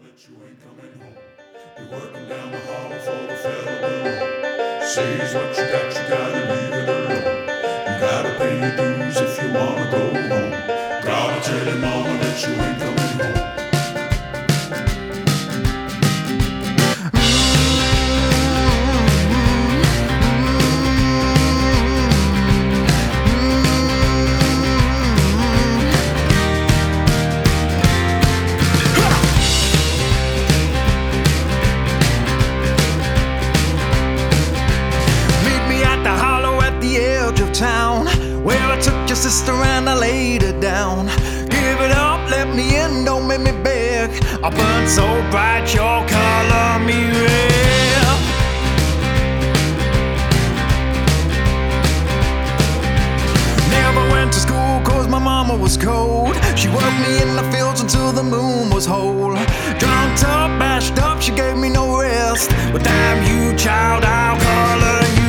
that you ain't coming home. You're working down the hall for the fella below. Says what you gotta leave it alone. You gotta pay your dues if you wanna go home. Gotta tell your mama that you ain't coming home. Town where I took your sister and I laid her down. Give it up, let me in, don't make me beg. I burn so bright, your color me red. Never went to school cause my mama was cold. She worked me in the fields until the moon was whole. Drunk up, bashed up, she gave me no rest. But damn you child, I'll color you.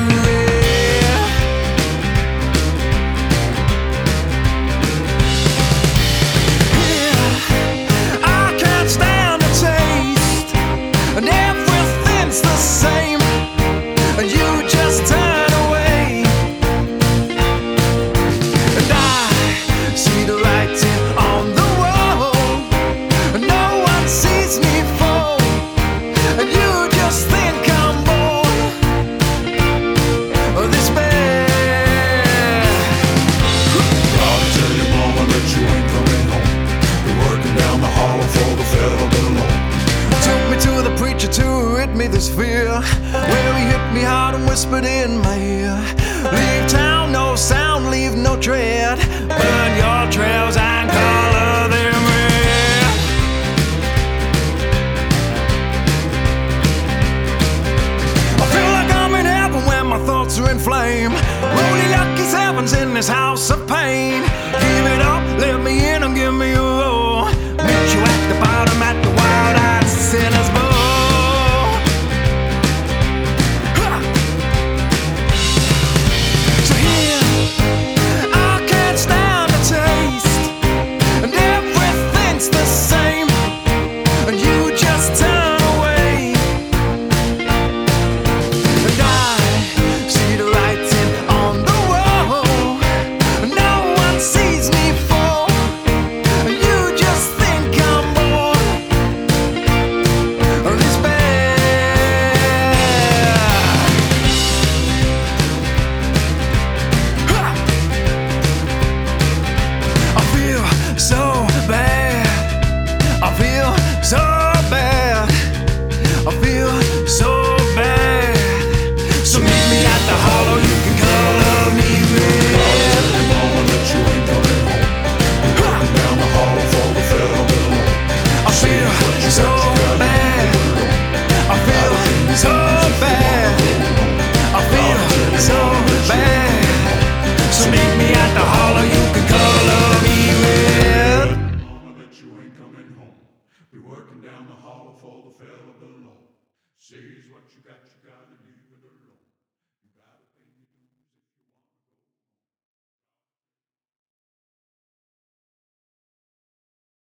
This fear where he hit me hard and whispered in my ear, leave town, no sound, leave no tread, burn your trails and color them red. I feel like I'm in heaven when my thoughts are in flame. Rolly lucky sevens in this house of pain. Give it up, let me in and give me a roll. Meet you at the bottom at the wild-eyed sinner's bowl. Down the hall for the fella below. Says what you gotta leave it alone.